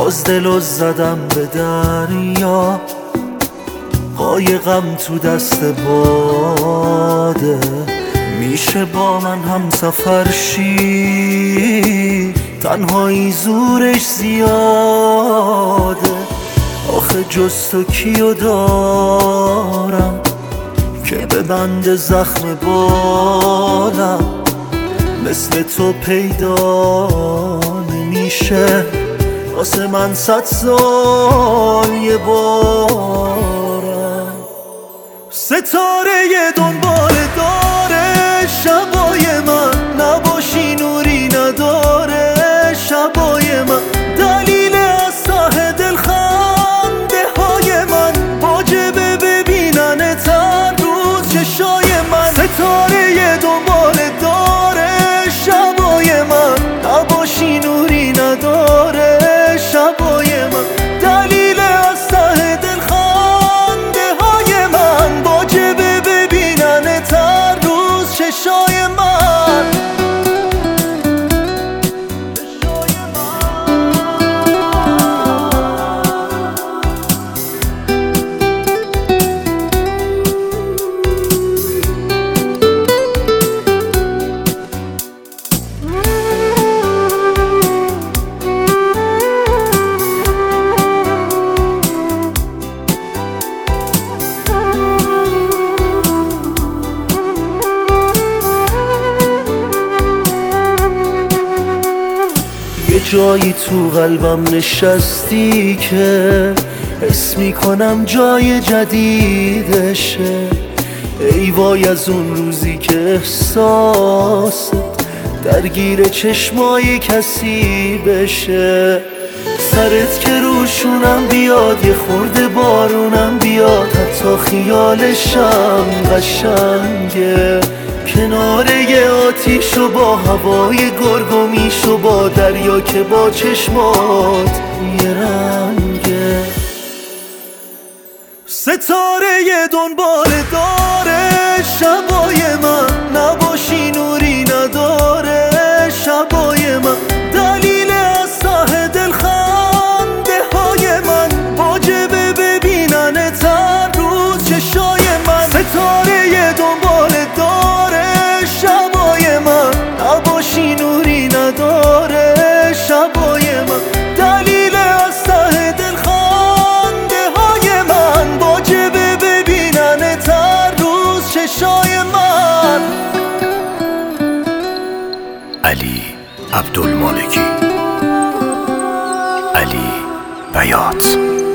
باز دلو زدم به دریا، قایقم تو دست باده. میشه با من هم سفر شی، تنهایی زورش زیاده. آخه جز تو کیو دارم که ببند زخم بالم، مثل تو پیدا نمیشه واسه من 100 سال یه بارم. ستاره دنبال داره شبای من، نباشی نوری نداره شبای من. دلیل از ته دل خنده های من، واجبه ببینن هر روز چشای من. ستاره دنبال داره شبای من، نباشی نوری نداره شبای من. دلیل از ته دل خنده های من، واجبه ببینن هر روز چشای من. یه جایی تو قلبم نشستی که حس میکنم جای جدیدشه. ای وای از اون روزی که احساست درگیر چشمای کسی بشه. سرت که روشونم بیاد، یه خورده بارونم بیاد، حتی خیالشم قشنگه. کنار یه آتیش و با هوای گرگومیش و با دریا که با چشمات یه رنگه. ستاره دنبال داره شبای من، نباشی نوری نداره شبای من. دلیل از ته دل خنده های من، واجبه ببینن هر روز چشای من. ستاره دنبال داره شبای من، نباشی نوری نداره شبای من. دلیل از ته دل خنده های من، واجبه ببینن هر روز چشای من. علی عبدالمالکی، علی بیات.